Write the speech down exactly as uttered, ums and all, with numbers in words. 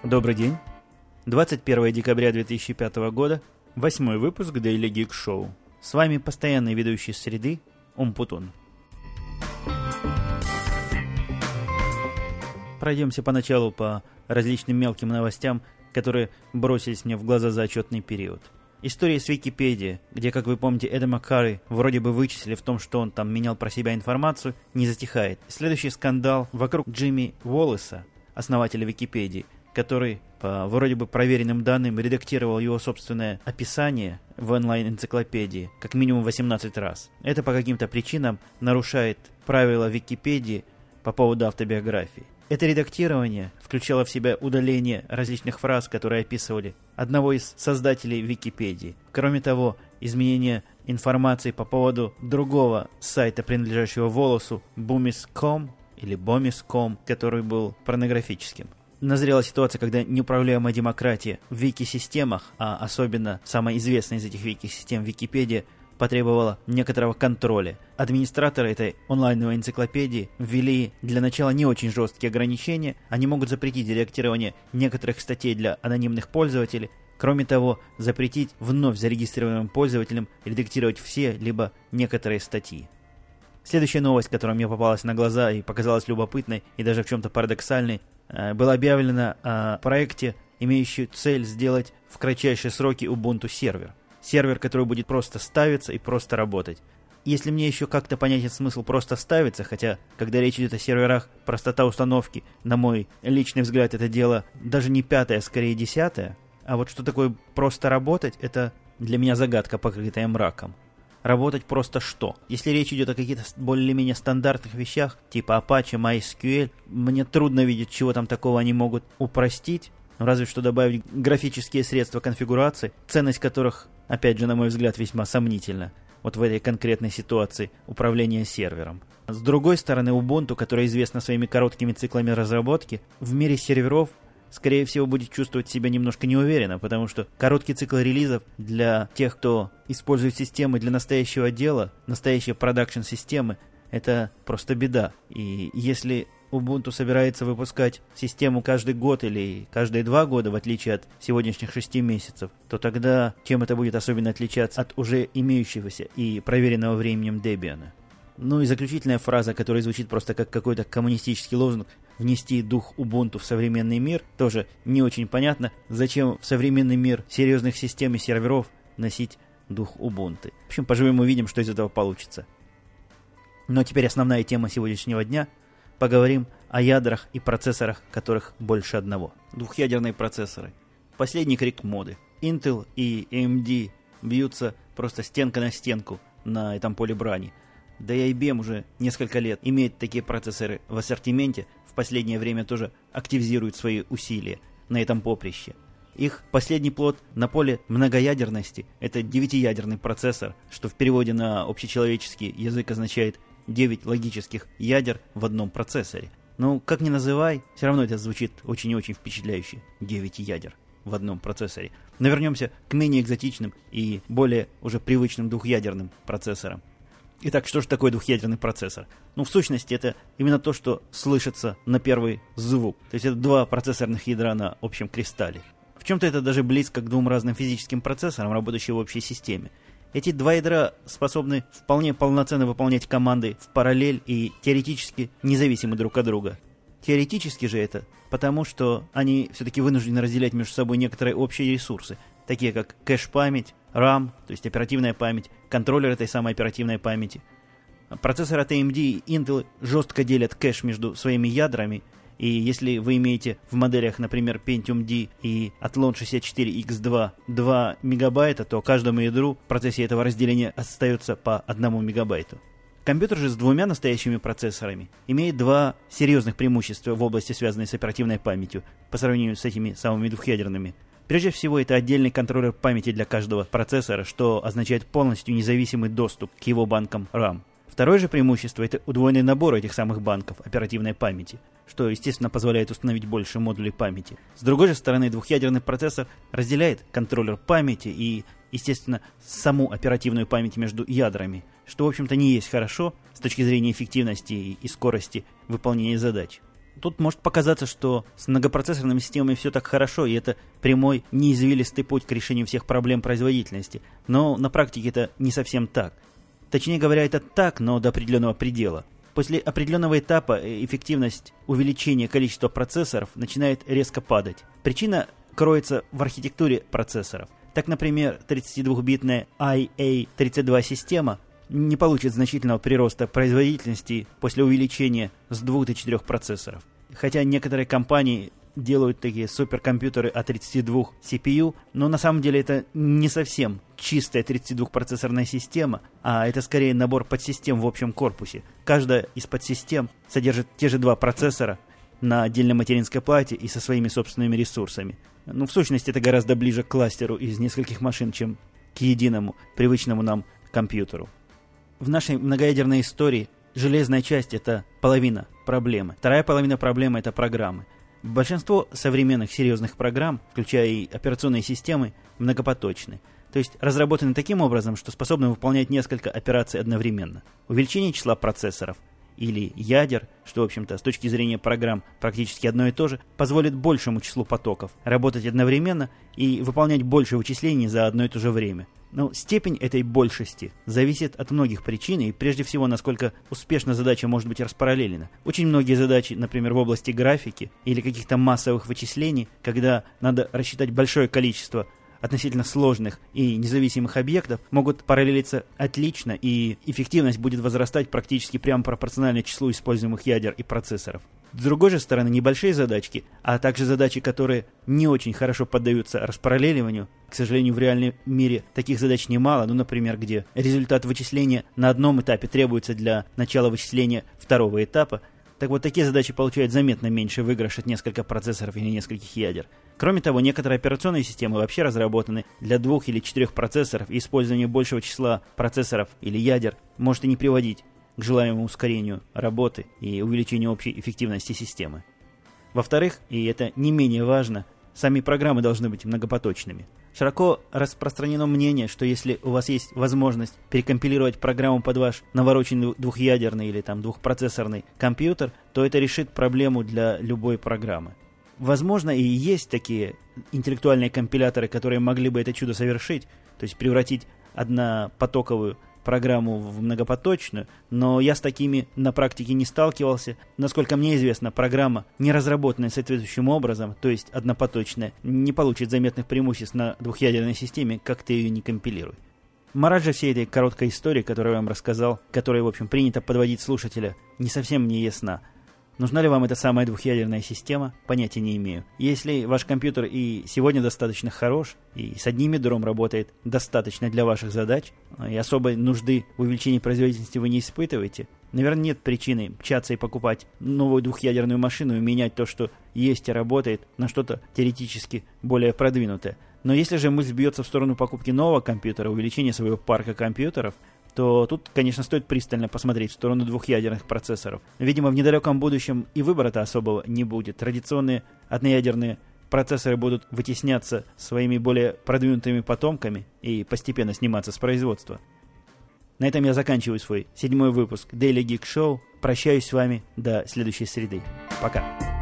Добрый день. двадцать первое декабря две тысячи пятого года, восьмой выпуск Daily Geek Show. С вами постоянный ведущий среды Умпутун. Пройдемся поначалу по различным мелким новостям, которые бросились мне в глаза за отчетный период. История с Википедией, где, как вы помните, Эдама Карри вроде бы вычислили в том, что он там менял про себя информацию, не затихает. Следующий скандал вокруг Джимми Уоллеса, основателя Википедии, который, по вроде бы проверенным данным, редактировал его собственное описание в онлайн-энциклопедии как минимум восемнадцать раз. Это по каким-то причинам нарушает правила Википедии по поводу автобиографии. Это редактирование включало в себя удаление различных фраз, которые описывали одного из создателей Википедии. Кроме того, изменение информации по поводу другого сайта, принадлежащего Волосу, Boomis точка ком или Bomis точка ком, который был порнографическим. Назрела ситуация, когда неуправляемая демократия в вики-системах, а особенно самая известная из этих вики-систем Википедия, потребовала некоторого контроля. Администраторы этой онлайновой энциклопедии ввели для начала не очень жесткие ограничения. Они могут запретить редактирование некоторых статей для анонимных пользователей. Кроме того, запретить вновь зарегистрированным пользователям редактировать все, либо некоторые статьи. Следующая новость, которая мне попалась на глаза и показалась любопытной и даже в чем-то парадоксальной, было объявлено о проекте, имеющем цель сделать в кратчайшие сроки Ubuntu сервер. Сервер, который будет просто ставиться и просто работать. Если мне еще как-то понятен смысл просто ставиться, хотя, когда речь идет о серверах, простота установки, на мой личный взгляд, это дело даже не пятое, а скорее десятое. А вот что такое просто работать, это для меня загадка, покрытая мраком. Работать просто что? Если речь идет о каких-то более-менее стандартных вещах, типа Apache, MySQL, мне трудно видеть, чего там такого они могут упростить. Разве что добавить графические средства конфигурации, ценность которых, опять же, на мой взгляд, весьма сомнительна. Вот в этой конкретной ситуации управления сервером. С другой стороны, Ubuntu, которая известна своими короткими циклами разработки, в мире серверов, скорее всего, будет чувствовать себя немножко неуверенно, потому что короткий цикл релизов для тех, кто использует системы для настоящего дела, настоящие продакшн-системы, это просто беда. И если Ubuntu собирается выпускать систему каждый год или каждые два года, в отличие от сегодняшних шести месяцев, то тогда чем это будет особенно отличаться от уже имеющегося и проверенного временем Debian? Ну и заключительная фраза, которая звучит просто как какой-то коммунистический лозунг «внести дух Ubuntu в современный мир», тоже не очень понятно, зачем в современный мир серьезных систем и серверов носить дух Ubuntu. В общем, поживем увидим, что из этого получится. Но теперь основная тема сегодняшнего дня. Поговорим о ядрах и процессорах, которых больше одного. Двухъядерные процессоры. Последний крик моды. Intel и эй эм ди бьются просто стенка на стенку на этом поле брани. Да и ай би эм уже несколько лет имеет такие процессоры в ассортименте, в последнее время тоже активизирует свои усилия на этом поприще. Их последний плод на поле многоядерности – это девятиядерный процессор, что в переводе на общечеловеческий язык означает девять логических ядер в одном процессоре. Ну, как ни называй, все равно это звучит очень и очень впечатляюще. девять ядер в одном процессоре. Но вернемся к менее экзотичным и более уже привычным двухъядерным процессорам. Итак, что же такое двухъядерный процессор? Ну, в сущности, это именно то, что слышится на первый звук. То есть это два процессорных ядра на общем кристалле. В чем-то это даже близко к двум разным физическим процессорам, работающим в общей системе. Эти два ядра способны вполне полноценно выполнять команды в параллель и теоретически независимы друг от друга. Теоретически же это потому, что они все-таки вынуждены разделять между собой некоторые общие ресурсы, такие как кэш-память, RAM, то есть оперативная память, контроллер этой самой оперативной памяти. Процессоры от эй эм ди и Intel жестко делят кэш между своими ядрами, и если вы имеете в моделях, например, Pentium D и Athlon шестьдесят четыре икс два два мегабайта, то каждому ядру в процессе этого разделения остается по одному мегабайту. Компьютер же с двумя настоящими процессорами имеет два серьезных преимущества в области, связанной с оперативной памятью, по сравнению с этими самыми двухъядерными. Прежде всего, это отдельный контроллер памяти для каждого процессора, что означает полностью независимый доступ к его банкам RAM. Второе же преимущество – это удвоенный набор этих самых банков оперативной памяти, что, естественно, позволяет установить больше модулей памяти. С другой же стороны, двухъядерный процессор разделяет контроллер памяти и, естественно, саму оперативную память между ядрами, что, в общем-то, не есть хорошо с точки зрения эффективности и скорости выполнения задач. Тут может показаться, что с многопроцессорными системами все так хорошо, и это прямой, неизвилистый путь к решению всех проблем производительности. Но на практике это не совсем так. Точнее говоря, это так, но до определенного предела. После определенного этапа эффективность увеличения количества процессоров начинает резко падать. Причина кроется в архитектуре процессоров. Так, например, тридцатидвухбитная ай эй тридцать два система не получит значительного прироста производительности после увеличения с двух до четырёх процессоров. Хотя некоторые компании делают такие суперкомпьютеры а тридцать два си пи ю, но на самом деле это не совсем чистая тридцатидвухпроцессорная система, а это скорее набор подсистем в общем корпусе. Каждая из подсистем содержит те же два процессора на отдельной материнской плате и со своими собственными ресурсами. Ну, в сущности, это гораздо ближе к кластеру из нескольких машин, чем к единому, привычному нам компьютеру. В нашей многоядерной истории железная часть – это половина проблемы. Вторая половина проблемы – это программы. Большинство современных серьезных программ, включая и операционные системы, многопоточны. То есть разработаны таким образом, что способны выполнять несколько операций одновременно. Увеличение числа процессоров или ядер, что, в общем-то, с точки зрения программ практически одно и то же, позволит большему числу потоков работать одновременно и выполнять больше вычислений за одно и то же время. Но степень этой большести зависит от многих причин и, прежде всего, насколько успешно задача может быть распараллелена. Очень многие задачи, например, в области графики или каких-то массовых вычислений, когда надо рассчитать большое количество относительно сложных и независимых объектов, могут параллелиться отлично, и эффективность будет возрастать практически прямо пропорционально числу используемых ядер и процессоров. С другой же стороны, небольшие задачки, а также задачи, которые не очень хорошо поддаются распараллеливанию, к сожалению, в реальном мире таких задач немало, ну, например, где результат вычисления на одном этапе требуется для начала вычисления второго этапа, так вот, такие задачи получают заметно меньше выигрыш от нескольких процессоров или нескольких ядер. Кроме того, некоторые операционные системы вообще разработаны для двух или четырех процессоров, и использование большего числа процессоров или ядер может и не приводить к желаемому ускорению работы и увеличению общей эффективности системы. Во-вторых, и это не менее важно, сами программы должны быть многопоточными. Широко распространено мнение, что если у вас есть возможность перекомпилировать программу под ваш навороченный двухъядерный или там двухпроцессорный компьютер, то это решит проблему для любой программы. Возможно, и есть такие интеллектуальные компиляторы, которые могли бы это чудо совершить, то есть превратить однопотоковую программу в многопоточную, но я с такими на практике не сталкивался. Насколько мне известно, программа, не разработанная соответствующим образом, то есть однопоточная, не получит заметных преимуществ на двухъядерной системе, как ты ее не компилируй. Мораль же всей этой короткой истории, которую я вам рассказал, которой, в общем, принято подводить слушателя, не совсем мне ясна. Нужна ли вам эта самая двухъядерная система? Понятия не имею. Если ваш компьютер и сегодня достаточно хорош, и с одним ядром работает достаточно для ваших задач, и особой нужды в увеличении производительности вы не испытываете, наверное, нет причины мчаться и покупать новую двухъядерную машину и менять то, что есть и работает, на что-то теоретически более продвинутое. Но если же мысль бьется в сторону покупки нового компьютера, увеличения своего парка компьютеров, то тут, конечно, стоит пристально посмотреть в сторону двухъядерных процессоров. Видимо, в недалеком будущем и выбора-то особого не будет. Традиционные одноядерные процессоры будут вытесняться своими более продвинутыми потомками и постепенно сниматься с производства. На этом я заканчиваю свой седьмой выпуск Daily Geek Show. Прощаюсь с вами до следующей среды. Пока.